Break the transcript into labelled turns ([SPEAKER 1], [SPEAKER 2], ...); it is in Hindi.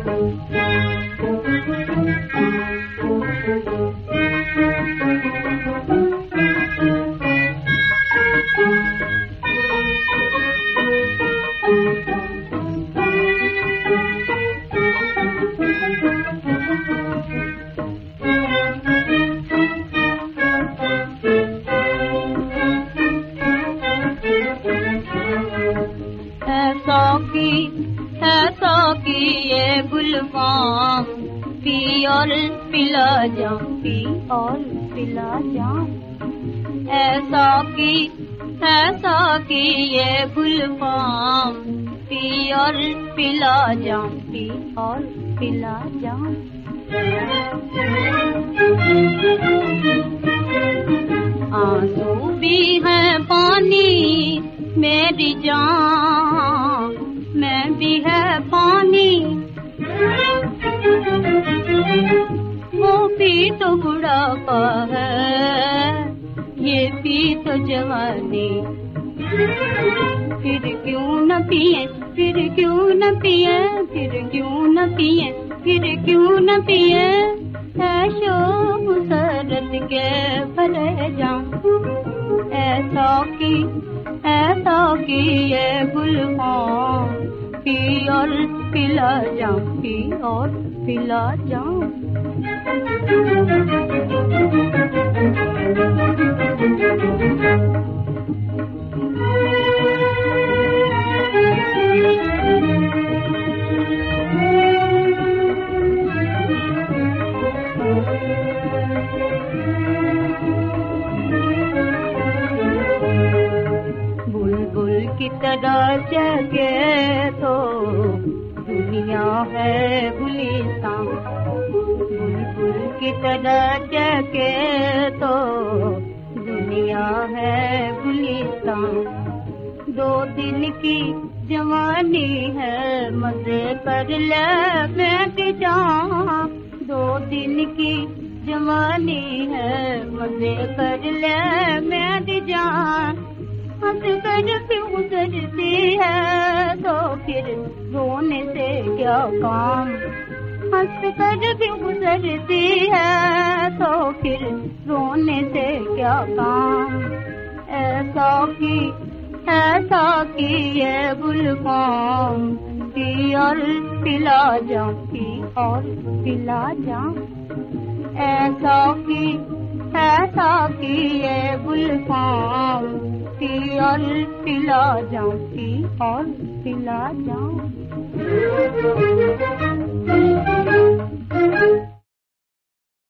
[SPEAKER 1] ऐसा की ये गुलफाम, पी और पिला जाऊं, पी और पिला जाऊं। ऐसा की ये गुलफाम, पी और पिला जाऊं, पी और पिला जाऊं। आंसू भी है पानी मेरी जान, मैं भी है पानी। वो भी तो बुढ़ापा है, ये भी तो जवानी। फिर क्यों न पिए, फिर क्यों न पिए, फिर क्यों न पिए, फिर क्यों न पिए। ऐशो मुसरत के भरे जाऊं। ऐसा की ये गुलफाम, पी और पिला जाऊं, पी और पिला जाऊं। की तरह जगे तो दुनिया है गुलिस्तान। बुलबुल की तरह जगे तो दुनिया है गुलिस्तान। 2 दिन की जवानी है, मजे कर ले मैं जाऊं। 2 दिन की जवानी है, मजे कर ले मैं जाऊं। हंस कर क्यों गुजरती है तो फिर रोने से क्या काम। हंस कर क्यों गुजरती है तो फिर रोने से क्या काम। ऐसा की ये गुलफाम, पी और पिला जाऊं, पी और पिला जाऊं। ऐसा की ये गुलफाम, पी और पिला जाऊं, पी और पिला जाऊं।